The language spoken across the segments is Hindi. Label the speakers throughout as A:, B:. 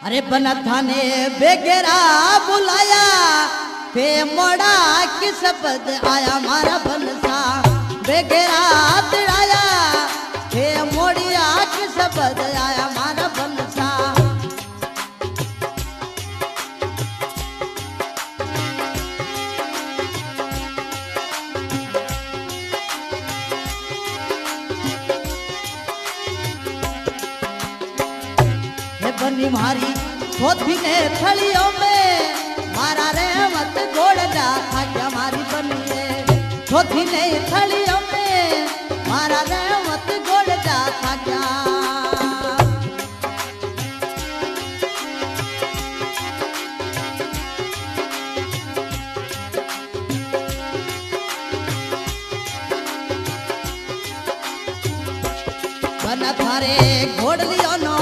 A: अरे बना थाने बेगेरा बुलाया फे मोड़ा किस पद आया मारा बनसा बेगेरा तिड़ाया फे मोड़िया किस पद आया मारा बनसा। बनी मारी छोथी ने थलियों में मारा रे मत गोड़ जा था क्या मारी बनी है छोथी ने थलियों में मारा रे मत गोड़ जा था क्या। बना थारे घोड़ लियो नो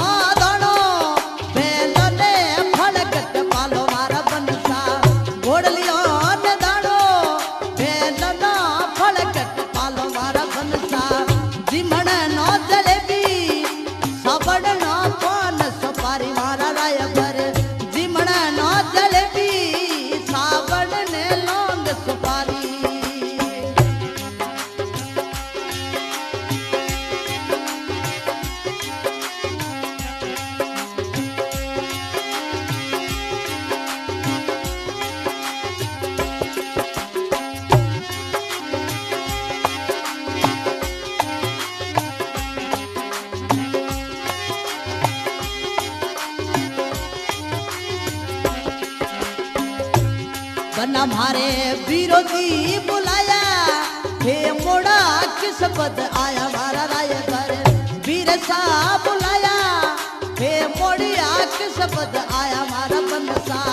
A: बना मारे विरोधी बुलाया हे मोड़ा किस पद आया मारा राय कर वीर सा बुलाया हे मोड़िया किस पद आया मारा बनसा।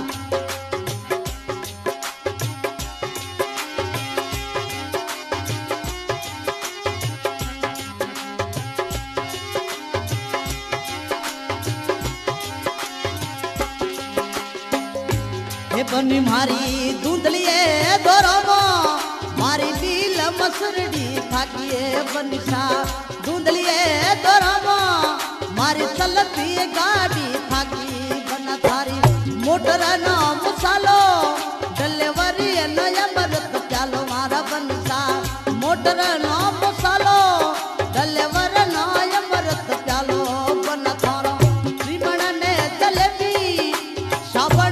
A: बनी मारी दूधलिए दोरोमो मारी दिल मसरडी थाकिए बनिसा दूधलिए दोरोमो मारी चलती गाड़ी थाकी बना थारी मोटर न मसालो डिलीवरी नया बरत प्यालो मारा बनसा मोटर न मसालो डिलीवर नया बरत प्यालो बना थारो श्रीमण ने जलेबी साबण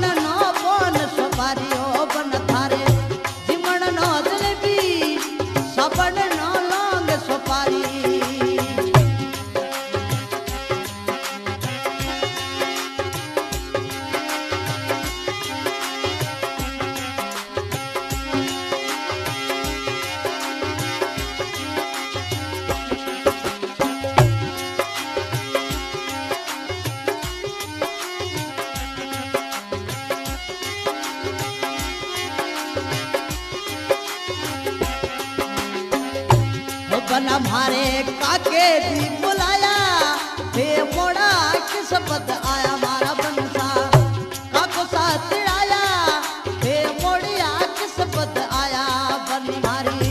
A: बना मारे काके भी बुलाया हे मोड़ा किस पद आया मारा बनसा काको साथ आया हे मोड़िया किस पद आया बनी मारी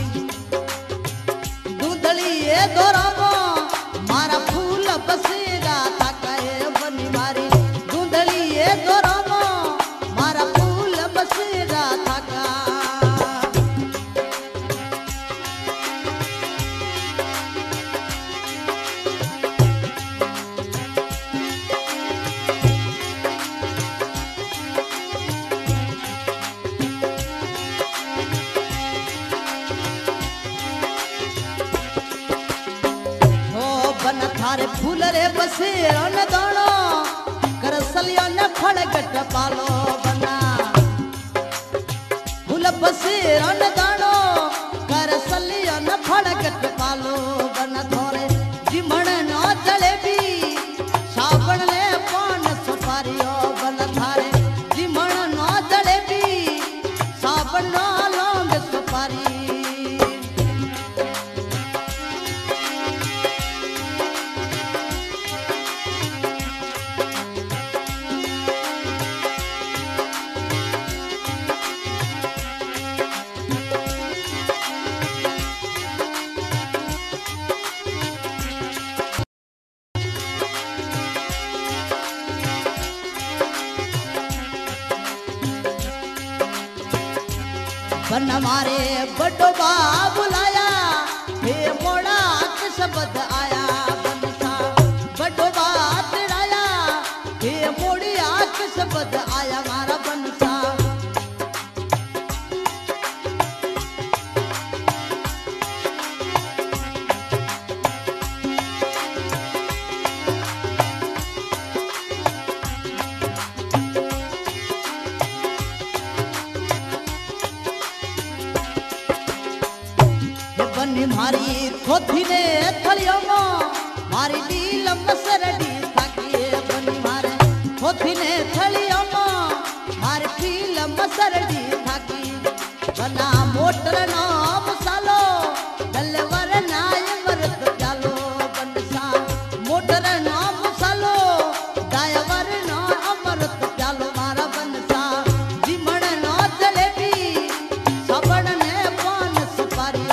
A: दूधली ये दोरामो मारा फूल बसेरा ताकाए बनी मारी दूधली ये दोरामो मारा फूल बसेरा ताका। थारे फूल रे बसेरो न दानो कर सलियो न फड़ गट पालो बना फूल बसेरो न दानो कर सलियो न फड़ गट पालो बना थोरे जिमण न जलेबी साबण ले पान सुपारियो बना थारे जिमण न जलेबी साबण न लौंग सुपारी। बन मारे बड़ो बा बुलाया हे मोड़ा के शब्द आया बनसा बड़ो बा तिड़ाया हे मोड़िया के शब्द आया मारा बनसा बनी मारी थोथी ने थलियो मो मारी नील मसरडी थाकी बनी मारे थोथी ने थलियो मो मारी नील मसरडी थाकी बना मोटर नो मसालो दलवर नाय मरत चालो बनसा मोटर नो मसालो दायवर नो अमरत चालो मारा बनसा जिमण नो जलेबी सबण ने पान सुपारियो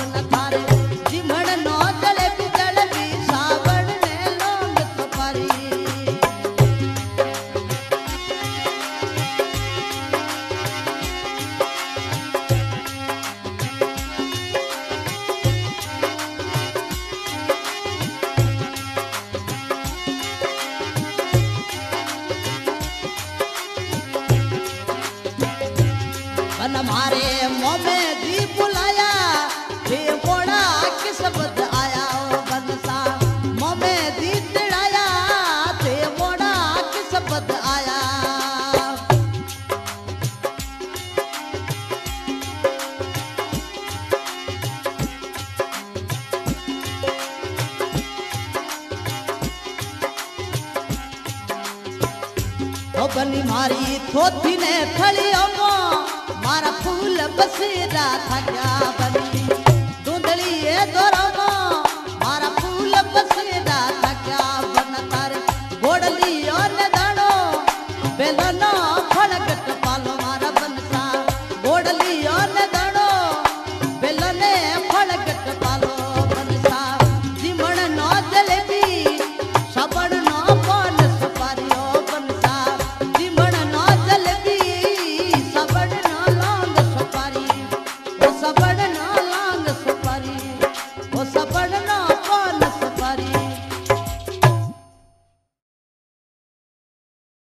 A: बन मारे मुँह में दी बुलाया हे मोड़ा के शब्द आया ओ बनसा मुँह में दी तिड़ाया हे मोड़ा के शब्द आया ओ बनी मारी थोथी ने थलियो मारा फूल बसेरा था क्या बनी